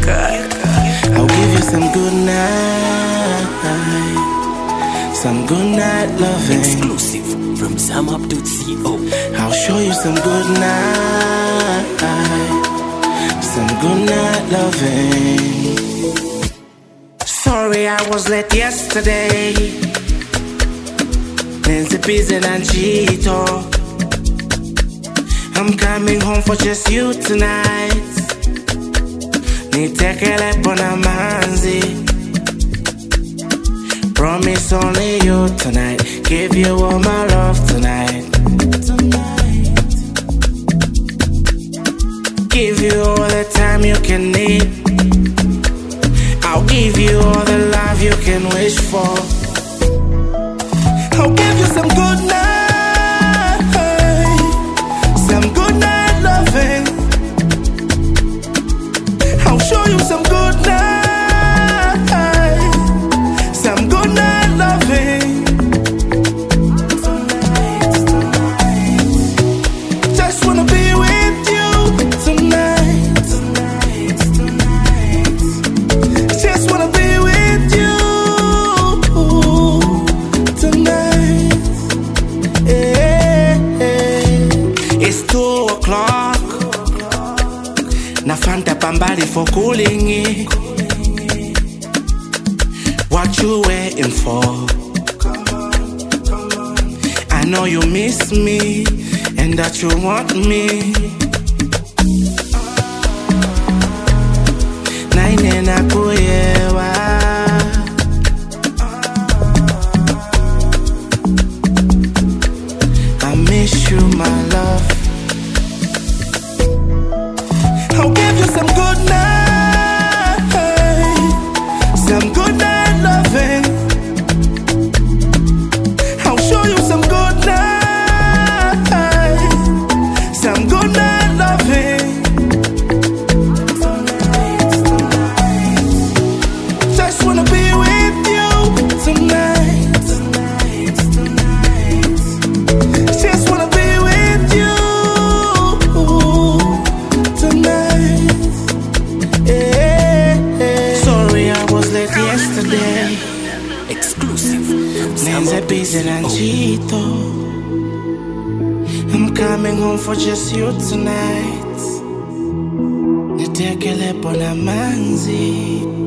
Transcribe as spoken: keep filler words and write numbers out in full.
I'll give you some good night, some good night loving. Exclusive from Zamap dot co. I'll show you some good night, some good night loving. Sorry I was late yesterday. Nancy Pizzen and Cheeto. I'm coming home for just you tonight. Nitekele pona manzi. Promise only you tonight. Give you all my love tonight. Tonight. Give you all the time you can need. I'll give you all the love you can wish for. I'll give you some good night, some good night loving. I'll show you some good night, some good night loving. Tonight, tonight. Just wanna be with you tonight, tonight, tonight. Just wanna be with you tonight. Yeah, yeah. It's two o'clock. Na Fanta Pambali for cooling it. What you waiting for? I know you miss me and that you want me. Naine na kuyewa. I miss you, my love. I'll give you some good night, some good night loving. I'll show you some good night, some good night loving. Tonight, tonight. Just wanna be with you tonight, tonight, tonight. Just wanna be with you tonight. Yeah, yeah. Sorry I was late yesterday. Exclusive from Nancy Zamap Pizzen and dot co. Cheeto. I'm coming home for just you tonight. Nitekele pona manzi.